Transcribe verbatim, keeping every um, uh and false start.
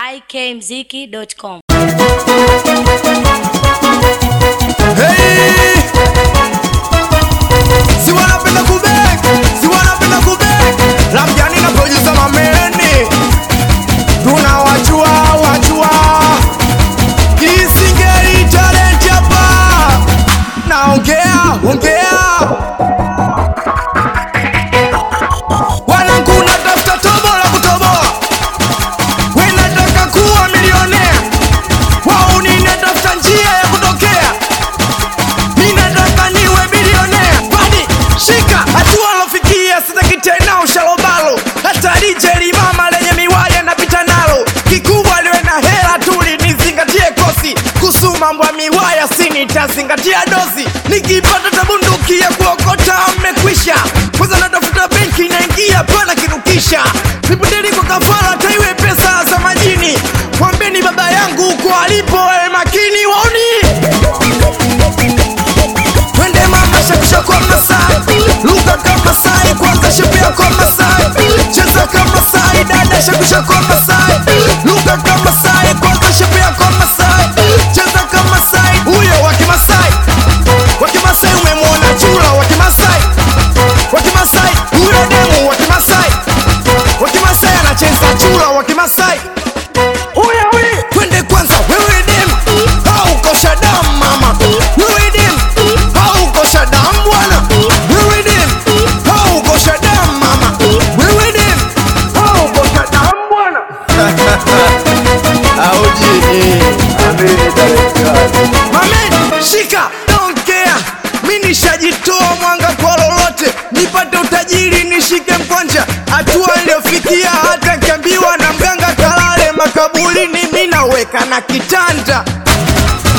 i k mziki dot com. Hey! Si wanapenda kubek, si wanapenda kubek. Lamjani na producer mameni. Tunawajua, wajua. Kisingeli talent hapa. Naongea, ongea. Wanakuna tafuta tobo la kutoboa. Wenataka kuwa milionea. Wao ninatafuta njia ya kutokea. Ninataka niwe bilionea. Kwani shika hatua alofikia sitaki tena ushalobalo. Hata D J mama lenye miwaya napita nalo. Kikubwa liwe na hela tuli nizingatie kosi. Kuhusu mambo ya miwaya sinitazingatia dozi. Nikipata tabunduki ya kuokota mmekwisha. Kwanza natafuta benki naingia pana kinukisha. Nipundeli kwa kafara taiwe pesa za majini. Mwambeni baba yangu kwa alipo ewe makini waoni. Twende mama shakusha kwa Masai. Luka kama Masai kwanza shepea kwa Masai. Cheza kama Masai dada shakusha kwa Masai. Luka kama Masai kwanza shepea kwa Masai. Cheza kama Masai huyo waki Masai. Waki Masai umemwona chula waki Masai. Waki Masai huyo demu waki Masai. Waki Masai anacheza chula waki Masai. Huyo huyo twende kwanza wewe demu. Au kosha damu mama. Wewe demu. Au kosha damu bwana. Wewe demu. Au kosha damu mama. Wewe demu. Au kosha damu bwana. Auji. Ameni dalekani. Mamen, shika, don't care. Mimi nishajitoa mwanga kwa lolote. Nipate utajiri nishike mkwanja. Hatua niliyofikia hata kiambiwa na mganga kalale makaburini mimi naweka na kitanda.